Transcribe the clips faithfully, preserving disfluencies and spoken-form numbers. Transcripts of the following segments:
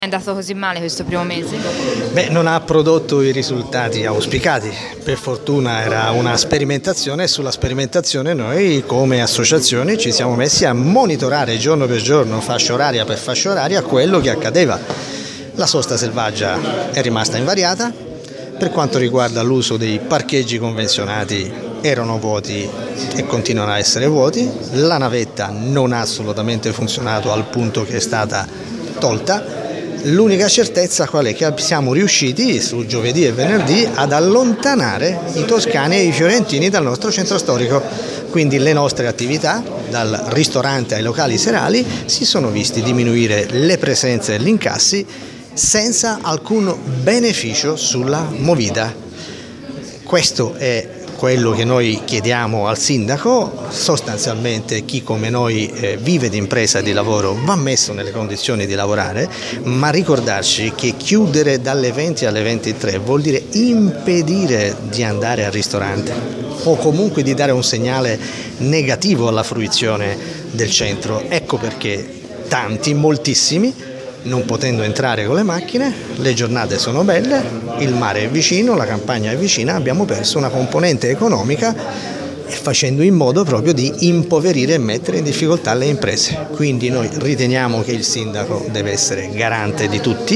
È andato così male questo primo mese? Beh, non ha prodotto i risultati auspicati. Per fortuna era una sperimentazione e sulla sperimentazione noi come associazione ci siamo messi a monitorare giorno per giorno, fascia oraria per fascia oraria, quello che accadeva. La sosta selvaggia è rimasta invariata. Per quanto riguarda l'uso dei parcheggi convenzionati, erano vuoti e continuano a essere vuoti. La navetta non ha assolutamente funzionato al punto che è stata tolta. L'unica certezza qual è? Che siamo riusciti su giovedì e venerdì ad allontanare i toscani e i fiorentini dal nostro centro storico. Quindi le nostre attività, dal ristorante ai locali serali, si sono visti diminuire le presenze e gli incassi senza alcun beneficio sulla movida. Questo è quello che noi chiediamo al sindaco. Sostanzialmente chi come noi eh, vive di impresa e di lavoro va messo nelle condizioni di lavorare, ma ricordarci che chiudere dalle venti alle ventitré vuol dire impedire di andare al ristorante o comunque di dare un segnale negativo alla fruizione del centro. Ecco perché tanti, moltissimi, non potendo entrare con le macchine, le giornate sono belle, il mare è vicino, la campagna è vicina, abbiamo perso una componente economica e facendo in modo proprio di impoverire e mettere in difficoltà le imprese. Quindi noi riteniamo che il sindaco deve essere garante di tutti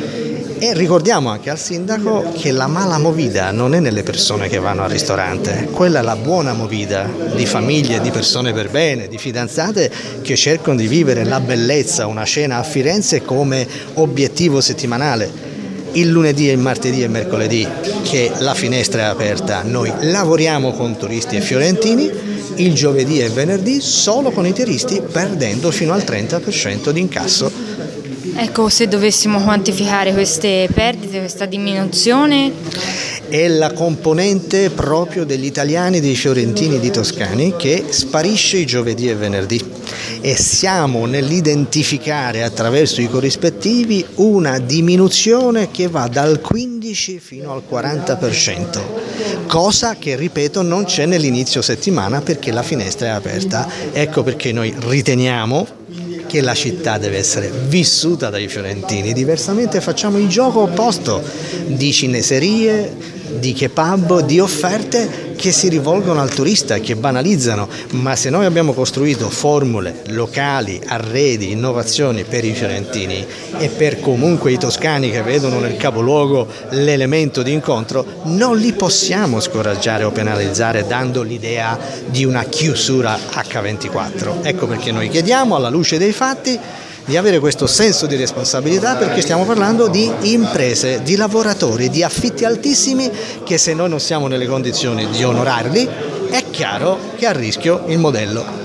e ricordiamo anche al sindaco che la mala movida non è nelle persone che vanno al ristorante, quella è la buona movida di famiglie, di persone per bene, di fidanzate che cercano di vivere la bellezza, una cena a Firenze come obiettivo settimanale. Il lunedì, il martedì e il mercoledì che la finestra è aperta noi lavoriamo con turisti e fiorentini, il giovedì e venerdì solo con i turisti perdendo fino al trenta per cento di incasso. Ecco, se dovessimo quantificare queste perdite, questa diminuzione? È la componente proprio degli italiani, dei fiorentini, di toscani che sparisce i giovedì e venerdì e siamo nell'identificare attraverso i corrispettivi una diminuzione che va dal quindici fino al quaranta per cento, cosa che ripeto non c'è nell'inizio settimana perché la finestra è aperta. Ecco perché noi riteniamo che la città deve essere vissuta dai fiorentini, diversamente facciamo il gioco opposto di cineserie, di kebab, di offerte che si rivolgono al turista, che banalizzano, ma se noi abbiamo costruito formule locali, arredi, innovazioni per i fiorentini e per comunque i toscani che vedono nel capoluogo l'elemento di incontro, non li possiamo scoraggiare o penalizzare dando l'idea di una chiusura acca ventiquattro. Ecco perché noi chiediamo alla luce dei fatti di avere questo senso di responsabilità, perché stiamo parlando di imprese, di lavoratori, di affitti altissimi che se noi non siamo nelle condizioni di onorarli è chiaro che è a rischio il modello.